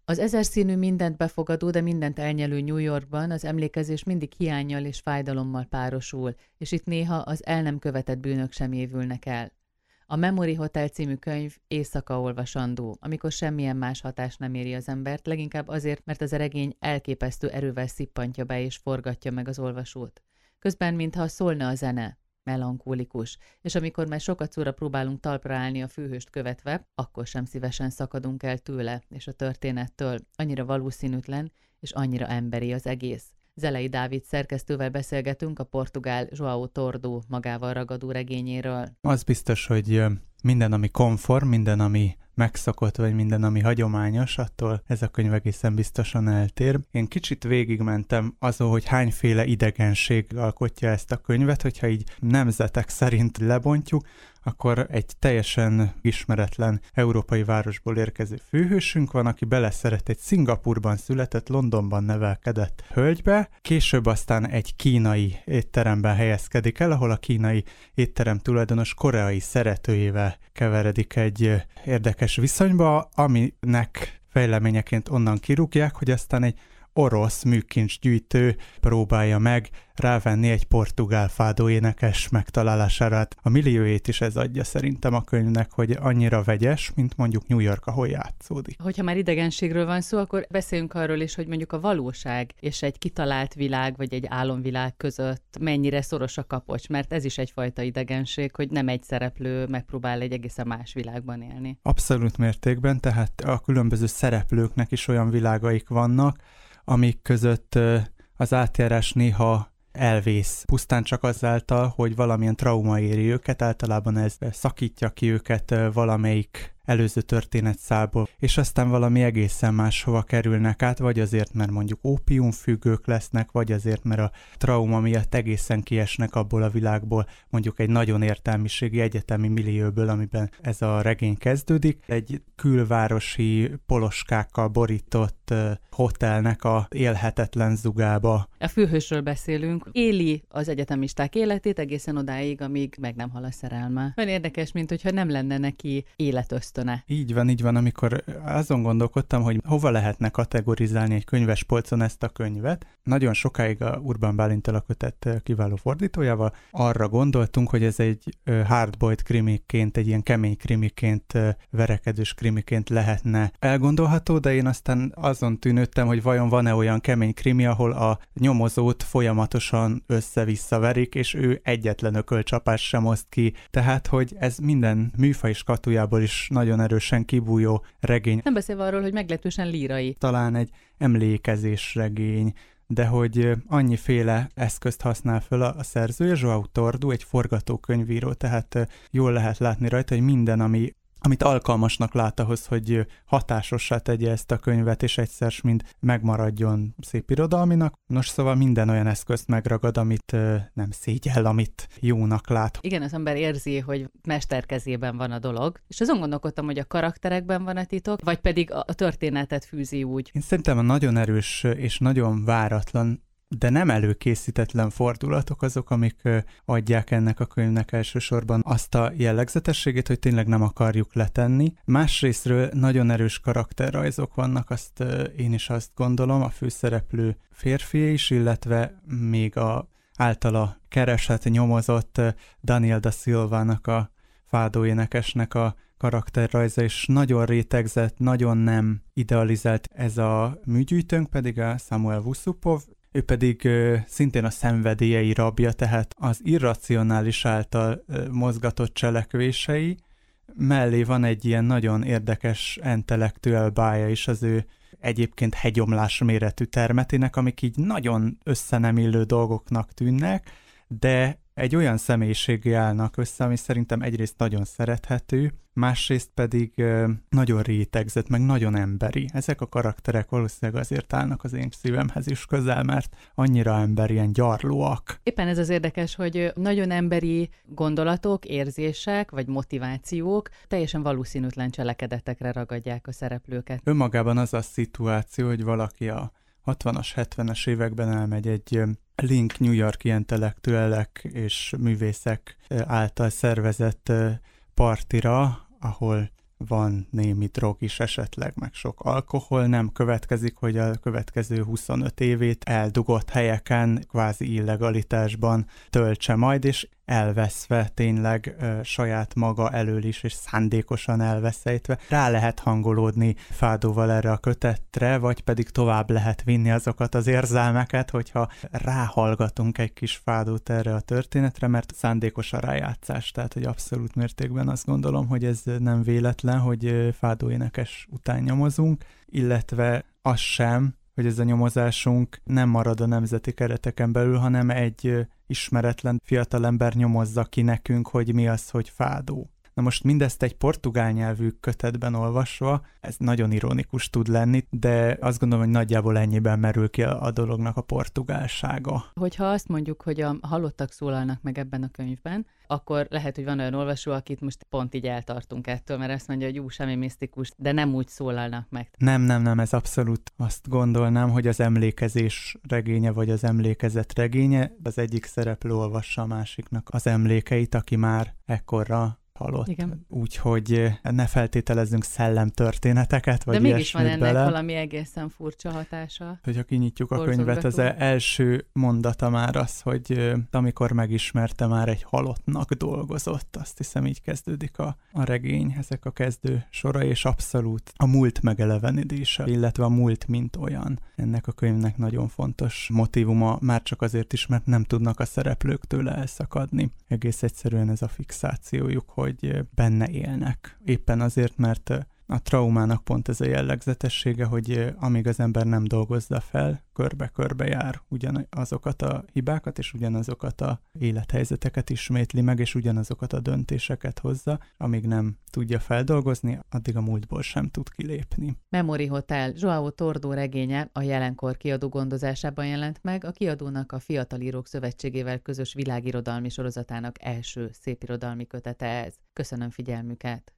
Az ezerszínű mindent befogadó, de mindent elnyelő New Yorkban az emlékezés mindig hiánnyal és fájdalommal párosul, és itt néha az el nem követett bűnök sem évülnek el. A Memory Hotel című könyv éjszaka olvasandó, amikor semmilyen más hatás nem éri az embert, leginkább azért, mert az a regény elképesztő erővel szippantja be és forgatja meg az olvasót. Közben, mintha szólna a zene, melankólikus, és amikor már sokat szóra próbálunk talpra állni a főhőst követve, akkor sem szívesen szakadunk el tőle és a történettől. Annyira valószínűtlen és annyira emberi az egész. Zelei Dávid szerkesztővel beszélgetünk a portugál João Tordo magával ragadó regényéről. Az biztos, hogy minden, ami konform, minden, ami megszokott, vagy minden, ami hagyományos, attól ez a könyv egészen biztosan eltér. Én kicsit végigmentem azon, hogy hányféle idegenség alkotja ezt a könyvet, hogyha így nemzetek szerint lebontjuk, akkor egy teljesen ismeretlen európai városból érkező főhősünk van, aki beleszeret egy Szingapurban született, Londonban nevelkedett hölgybe, később aztán egy kínai étteremben helyezkedik el, ahol a kínai étterem tulajdonos koreai szeretőjével keveredik egy érdekes viszonyba, aminek fejleményeként onnan kirúgják, hogy aztán egy orosz műkincsgyűjtő próbálja meg rávenni egy portugál fádóénekes megtalálására. A milliójét is ez adja szerintem a könyvnek, hogy annyira vegyes, mint mondjuk New York, ahol játszódik. Hogyha már idegenségről van szó, akkor beszéljünk arról is, hogy mondjuk a valóság és egy kitalált világ, vagy egy álomvilág között mennyire szoros a kapocs, mert ez is egyfajta idegenség, hogy nem egy szereplő megpróbál egy egészen más világban élni. Abszolút mértékben, tehát a különböző szereplőknek is olyan világaik vannak, amik között az átjárás néha elvész. Pusztán csak azáltal, hogy valamilyen trauma éri őket, általában ez szakítja ki őket valamelyik előző történetszálból, és aztán valami egészen máshova kerülnek át, vagy azért, mert mondjuk ópiumfüggők lesznek, vagy azért, mert a trauma miatt egészen kiesnek abból a világból, mondjuk egy nagyon értelmiségi egyetemi millióból, amiben ez a regény kezdődik. Egy külvárosi poloskákkal borított hotelnek a élhetetlen zugába. A főhősről beszélünk. Éli az egyetemisták életét egészen odáig, amíg meg nem hal a szerelme. Olyan érdekes, mint hogyha nem lenne neki életösztöne. Így van, amikor azon gondolkodtam, hogy hova lehetne kategorizálni egy könyvespolcon ezt a könyvet. Nagyon sokáig a Urban Bálinttal, a Kötet kiváló fordítójával arra gondoltunk, hogy ez egy hardboiled krimiként, egy ilyen kemény krimiként, verekedős krimiként lehetne elgondolható, de én aztán azon tűnődtem, hogy vajon van-e olyan kemény krimi, ahol a nyomozót folyamatosan össze-vissza verik, és ő egyetlen ökölcsapás sem oszt ki. Tehát, hogy ez minden műfaj skatujából is nagyon erősen kibújó regény. Nem beszélve arról, hogy meglehetősen lírai. Talán egy emlékezés regény, de hogy annyiféle eszközt használ föl a szerzője, João Tordo, egy forgatókönyvíró, tehát jól lehet látni rajta, hogy minden, amit alkalmasnak lát ahhoz, hogy hatásossá tegye ezt a könyvet, és egyszer mind megmaradjon szép irodalminak. Nos, szóval minden olyan eszközt megragad, amit nem szégyell, amit jónak lát. Igen, az ember érzi, hogy mester kezében van a dolog, és azon gondolkodtam, hogy a karakterekben van a titok, vagy pedig a történetet fűzi úgy. Én szerintem nagyon erős és nagyon váratlan, de nem előkészítetlen fordulatok azok, amik adják ennek a könyvnek elsősorban azt a jellegzetességét, hogy tényleg nem akarjuk letenni. Másrésztről nagyon erős karakterrajzok vannak, azt én is azt gondolom, a főszereplő férfi is, illetve még a általa keresett, nyomozott Daniel da Silvának, a fádóénekesnek a karakterrajza, és nagyon rétegzett, nagyon nem idealizált. Ez a műgyűjtőnk pedig a Samuel Vusupov, ő pedig szintén a szenvedélyei rabja, tehát az irracionális által mozgatott cselekvései mellé van egy ilyen nagyon érdekes intellektuál bája is az ő egyébként hegyomlás méretű termetének, amik így nagyon összenemillő dolgoknak tűnnek, de egy olyan személyiséggé állnak össze, ami szerintem egyrészt nagyon szerethető, másrészt pedig nagyon rétegzett, meg nagyon emberi. Ezek a karakterek valószínűleg azért állnak az én szívemhez is közel, mert annyira emberien gyarlóak. Éppen ez az érdekes, hogy nagyon emberi gondolatok, érzések vagy motivációk teljesen valószínűtlen cselekedetekre ragadják a szereplőket. Önmagában az a szituáció, hogy valaki a 60-as, 70-es években elmegy egy Link New York intellektuelek és művészek által szervezett partira, ahol van némi drog is esetleg, meg sok alkohol, nem következik, hogy a következő 25 évét eldugott helyeken, kvázi illegalitásban töltse majd, és elveszve tényleg saját maga elől is, és szándékosan elveszejtve. Rá lehet hangolódni Fádóval erre a kötetre, vagy pedig tovább lehet vinni azokat az érzelmeket, hogyha ráhallgatunk egy kis Fádót erre a történetre, mert szándékos a rájátszás, tehát hogy abszolút mértékben azt gondolom, hogy ez nem véletlen, hogy Fádó énekes után nyomozunk, illetve az sem, hogy ez a nyomozásunk nem marad a nemzeti kereteken belül, hanem egy ismeretlen fiatalember nyomozza ki nekünk, hogy mi az, hogy Fádó. Na most mindezt egy portugál nyelvű kötetben olvasva, ez nagyon ironikus tud lenni, de azt gondolom, hogy nagyjából ennyiben merül ki a dolognak a portugálsága. Hogyha azt mondjuk, hogy a halottak szólalnak meg ebben a könyvben, akkor lehet, hogy van olyan olvasó, akit most pont így eltartunk ettől, mert azt mondja, hogy semmi misztikus, de nem úgy szólalnak meg. Nem, ez abszolút azt gondolnám, hogy az emlékezés regénye, vagy az emlékezet regénye, az egyik szereplő olvassa a másiknak az emlékeit, aki már ekkorra halott. Úgyhogy ne feltételezzünk szellemtörténeteket, vagy de mégis van ennek bele. valami egészen furcsa hatása. Hogyha kinyitjuk a könyvet, az első mondata már az, hogy amikor megismerte, már egy halottnak dolgozott. Azt hiszem, így kezdődik a regény, ezek a kezdő sorai, és abszolút a múlt megelevenedése, illetve a múlt mint olyan. Ennek a könyvnek nagyon fontos motívuma, már csak azért is, mert nem tudnak a szereplők tőle elszakadni. Egész egyszerűen ez a fixációjuk, hogy benne élnek. Éppen azért, mert a traumának pont ez a jellegzetessége, hogy amíg az ember nem dolgozza fel, körbe-körbe jár ugyanazokat a hibákat, és ugyanazokat a élethelyzeteket ismétli meg, és ugyanazokat a döntéseket hozza, amíg nem tudja feldolgozni, addig a múltból sem tud kilépni. Memory Hotel João Tordó regénye a Jelenkor kiadó gondozásában jelent meg, a kiadónak a Fiatal Írók Szövetségével közös világirodalmi sorozatának első szépirodalmi kötete ez. Köszönöm figyelmüket!